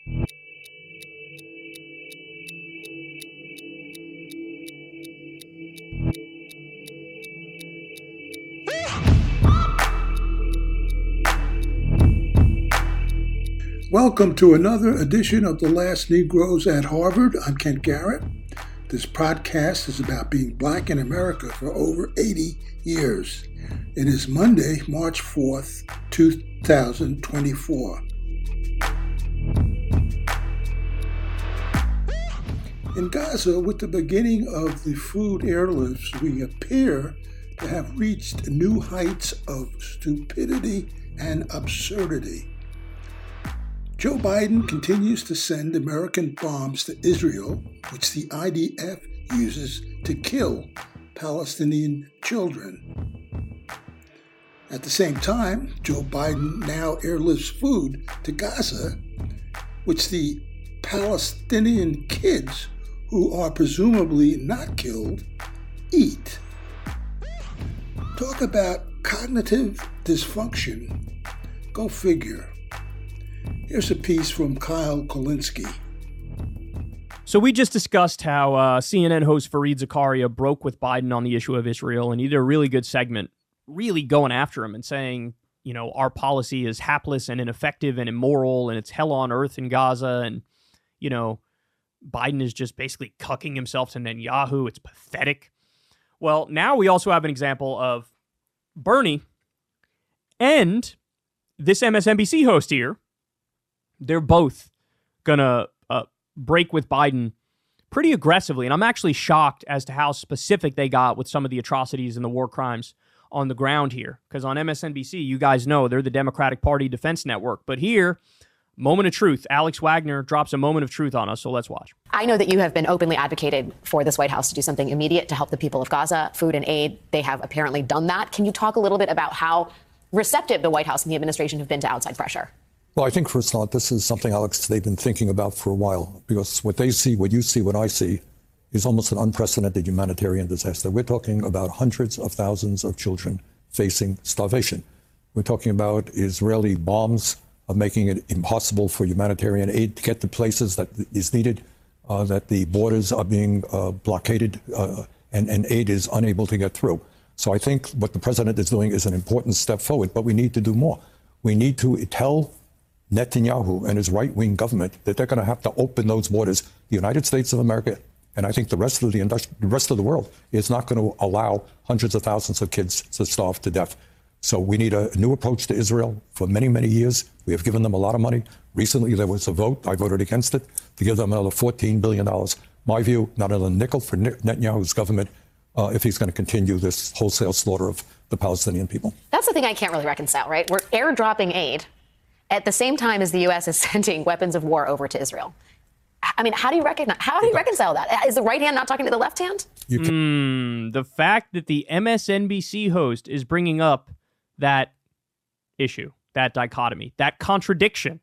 Welcome to another edition of The Last Negroes at Harvard. I'm Kent Garrett. This podcast is about being black in America for over 80 years. It is Monday, March 4th, 2024. In Gaza, with the beginning of the food airlifts, we appear to have reached new heights of stupidity and absurdity. Joe Biden continues to send American bombs to Israel, which the IDF uses to kill Palestinian children. At the same time, Joe Biden now airlifts food to Gaza, which the Palestinian kids, who are presumably not killed, eat. Talk about cognitive dysfunction. Go figure. Here's a piece from Kyle Kulinski. So we just discussed how CNN host Fareed Zakaria broke with Biden on the issue of Israel, and he did a really good segment, really going after him and saying, you know, our policy is hapless and ineffective and immoral, and it's hell on earth in Gaza, and, you know, Biden is just basically cucking himself to Netanyahu. It's pathetic. Well, now we also have an example of Bernie and this MSNBC host here. They're both going to break with Biden pretty aggressively. And I'm actually shocked as to how specific they got with some of the atrocities and the war crimes on the ground here. Because on MSNBC, you guys know they're the Democratic Party Defense Network. But here, moment of truth. Alex Wagner drops a moment of truth on us. So let's watch. I know that you have been openly advocated for this White House to do something immediate to help the people of Gaza, food and aid. They have apparently done that. Can you talk a little bit about how receptive the White House and the administration have been to outside pressure? Well, I think, first of all, this is something, Alex, they've been thinking about for a while, because what they see, what you see, what I see, is almost an unprecedented humanitarian disaster. We're talking about hundreds of thousands of children facing starvation. We're talking about Israeli bombs making it impossible for humanitarian aid to get to places that is needed, that the borders are being blockaded, and aid is unable to get through. So I think what the president is doing is an important step forward, but we need to do more. We need to tell Netanyahu and his right-wing government that they're going to have to open those borders. The United States of America, and I think the rest of the world, is not going to allow hundreds of thousands of kids to starve to death. So we need a new approach to Israel. For many, many years, we have given them a lot of money. Recently, there was a vote. I voted against it to give them another $14 billion. My view, not another nickel for Netanyahu's government if he's going to continue this wholesale slaughter of the Palestinian people. That's the thing I can't really reconcile, right? We're airdropping aid at the same time as the U.S. is sending weapons of war over to Israel. I mean, how do you reconcile that? Is the right hand not talking to the left hand? The fact that the MSNBC host is bringing up that issue, that dichotomy, that contradiction.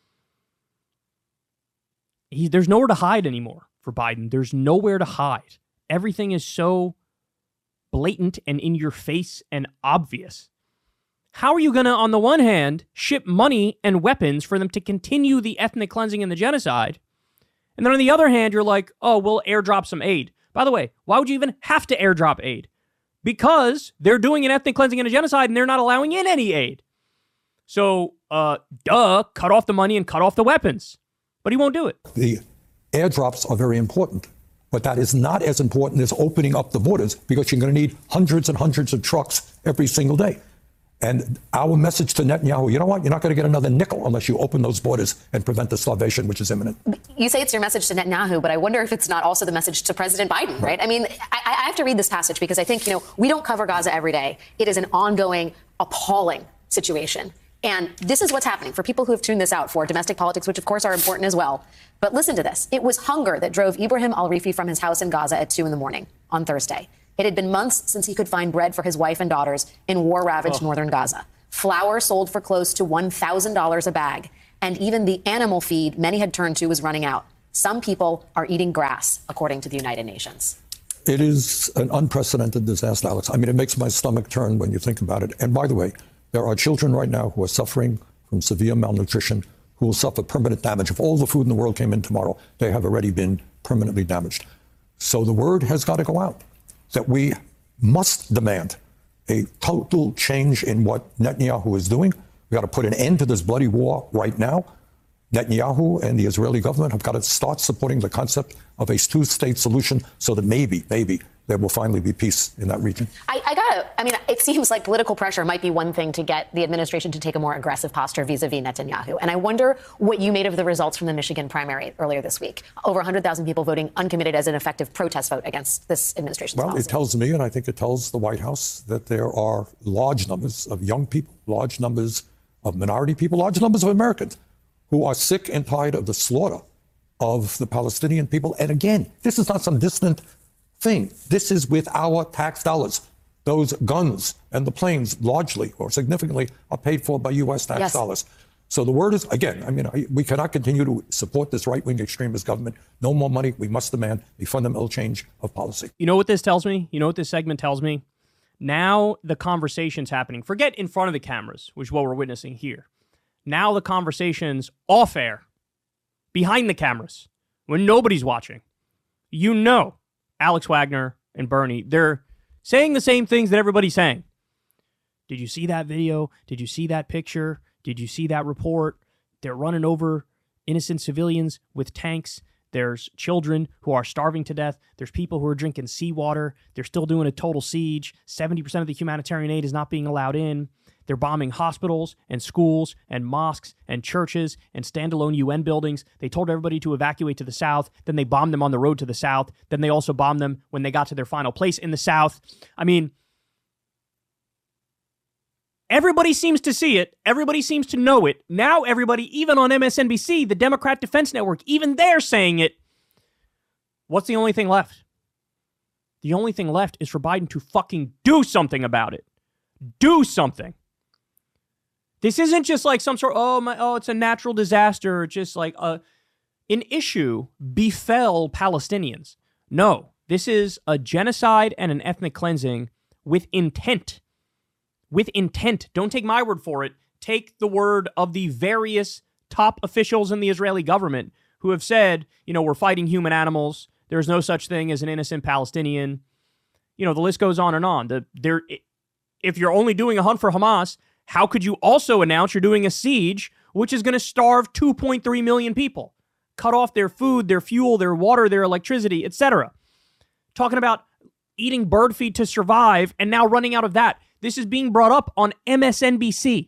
There's nowhere to hide anymore for Biden. There's nowhere to hide. Everything is so blatant and in your face and obvious. How are you going to, on the one hand, ship money and weapons for them to continue the ethnic cleansing and the genocide? And then on the other hand, you're like, oh, we'll airdrop some aid. By the way, why would you even have to airdrop aid? Because they're doing an ethnic cleansing and a genocide and they're not allowing in any aid. So, cut off the money and cut off the weapons. But he won't do it. The airdrops are very important, but that is not as important as opening up the borders, because you're going to need hundreds and hundreds of trucks every single day. And our message to Netanyahu, you know what? You're not going to get another nickel unless you open those borders and prevent the starvation, which is imminent. You say it's your message to Netanyahu, but I wonder if it's not also the message to President Biden, right? I mean, I have to read this passage because I think, we don't cover Gaza every day. It is an ongoing, appalling situation. And this is what's happening for people who have tuned this out for domestic politics, which of course are important as well. But listen to this. It was hunger that drove Ibrahim al-Rifi from his house in Gaza at 2 a.m. on Thursday. It had been months since he could find bread for his wife and daughters in war-ravaged northern Gaza. Flour sold for close to $1,000 a bag. And even the animal feed many had turned to was running out. Some people are eating grass, according to the United Nations. It is an unprecedented disaster, Alex. I mean, it makes my stomach turn when you think about it. And by the way, there are children right now who are suffering from severe malnutrition, who will suffer permanent damage. If all the food in the world came in tomorrow, they have already been permanently damaged. So the word has got to go out that we must demand a total change in what Netanyahu is doing. We got to put an end to this bloody war right now. Netanyahu and the Israeli government have got to start supporting the concept of a two-state solution so that maybe there will finally be peace in that region. It seems like political pressure might be one thing to get the administration to take a more aggressive posture vis-a-vis Netanyahu. And I wonder what you made of the results from the Michigan primary earlier this week. Over 100,000 people voting uncommitted as an effective protest vote against this administration's policy. It tells me, and I think it tells the White House, that there are large numbers of young people, large numbers of minority people, large numbers of Americans who are sick and tired of the slaughter of the Palestinian people. And again, this is not some distant thing. This is with our tax dollars. Those guns and the planes largely or significantly are paid for by U.S. tax dollars. So the word is, again, we cannot continue to support this right-wing extremist government. No more money. We must demand a fundamental change of policy. You know what this tells me? You know what this segment tells me? Now the conversation's happening. Forget in front of the cameras, which is what we're witnessing here. Now the conversation's off air, behind the cameras, when nobody's watching. You know, Alex Wagner and Bernie, they're saying the same things that everybody's saying. Did you see that video? Did you see that picture? Did you see that report? They're running over innocent civilians with tanks. There's children who are starving to death. There's people who are drinking seawater. They're still doing a total siege. 70% of the humanitarian aid is not being allowed in. They're bombing hospitals and schools and mosques and churches and standalone UN buildings. They told everybody to evacuate to the south. Then they bombed them on the road to the south. Then they also bombed them when they got to their final place in the south. I mean, everybody seems to see it. Everybody seems to know it. Now everybody, even on MSNBC, the Democrat Defense Network, even they're saying it. What's the only thing left? The only thing left is for Biden to fucking do something about it. Do something. This isn't just like some sort of, it's a natural disaster. It's just like an issue befell Palestinians. No, this is a genocide and an ethnic cleansing with intent. With intent. Don't take my word for it. Take the word of the various top officials in the Israeli government who have said, we're fighting human animals. There's no such thing as an innocent Palestinian. The list goes on and on. If you're only doing a hunt for Hamas, how could you also announce you're doing a siege, which is going to starve 2.3 million people, cut off their food, their fuel, their water, their electricity, etc.? Talking about eating bird feed to survive and now running out of that. This is being brought up on MSNBC.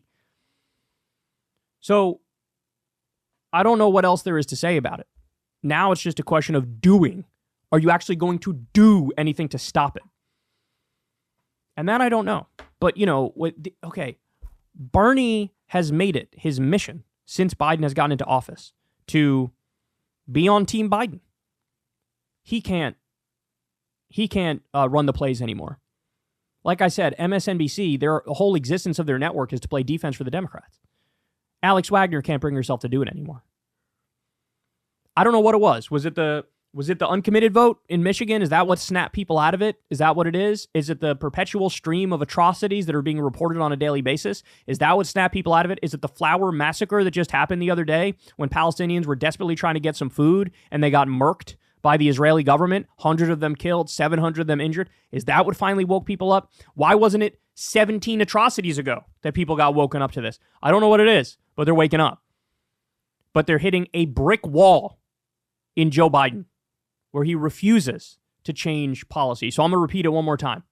So I don't know what else there is to say about it. Now it's just a question of doing. Are you actually going to do anything to stop it? And that I don't know. But, Bernie has made it his mission since Biden has gotten into office to be on Team Biden. He can't run the plays anymore. Like I said, MSNBC, the whole existence of their network is to play defense for the Democrats. Alex Wagner can't bring herself to do it anymore. I don't know what it was. Was it the uncommitted vote in Michigan? Is that what snapped people out of it? Is that what it is? Is it the perpetual stream of atrocities that are being reported on a daily basis? Is that what snapped people out of it? Is it the flower massacre that just happened the other day when Palestinians were desperately trying to get some food and they got murked by the Israeli government? 100 of them killed, 700 of them injured. Is that what finally woke people up? Why wasn't it 17 atrocities ago that people got woken up to this? I don't know what it is, but they're waking up. But they're hitting a brick wall in Joe Biden, where he refuses to change policy. So I'm going to repeat it one more time.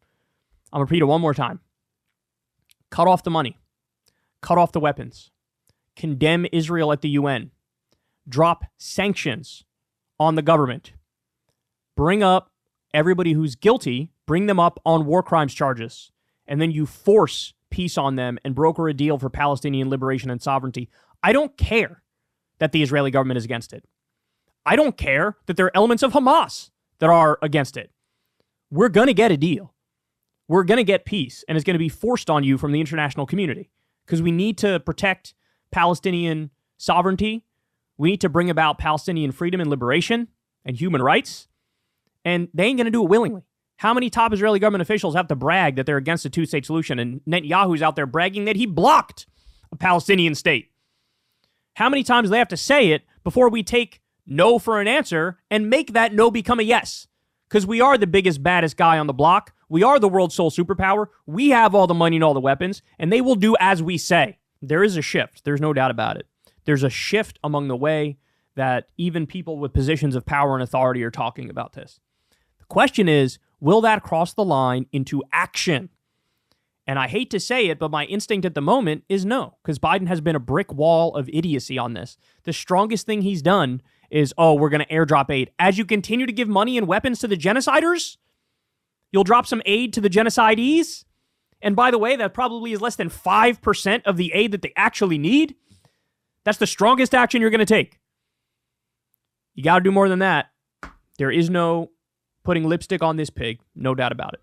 Cut off the money. Cut off the weapons. Condemn Israel at the UN. Drop sanctions on the government. Bring up everybody who's guilty, bring them up on war crimes charges. And then you force peace on them and broker a deal for Palestinian liberation and sovereignty. I don't care that the Israeli government is against it. I don't care that there are elements of Hamas that are against it. We're going to get a deal. We're going to get peace, and it's going to be forced on you from the international community because we need to protect Palestinian sovereignty. We need to bring about Palestinian freedom and liberation and human rights, and they ain't going to do it willingly. How many top Israeli government officials have to brag that they're against a two-state solution, and Netanyahu's out there bragging that he blocked a Palestinian state? How many times do they have to say it before we take no for an answer and make that no become a yes? Because we are the biggest, baddest guy on the block. We are the world's sole superpower. We have all the money and all the weapons, and they will do as we say. There is a shift. There's no doubt about it. There's a shift among the way that even people with positions of power and authority are talking about this. The question is, will that cross the line into action? And I hate to say it, but my instinct at the moment is no, because Biden has been a brick wall of idiocy on this. The strongest thing he's done is, we're going to airdrop aid. As you continue to give money and weapons to the genociders, you'll drop some aid to the genocidees. And by the way, that probably is less than 5% of the aid that they actually need. That's the strongest action you're going to take. You got to do more than that. There is no putting lipstick on this pig, no doubt about it.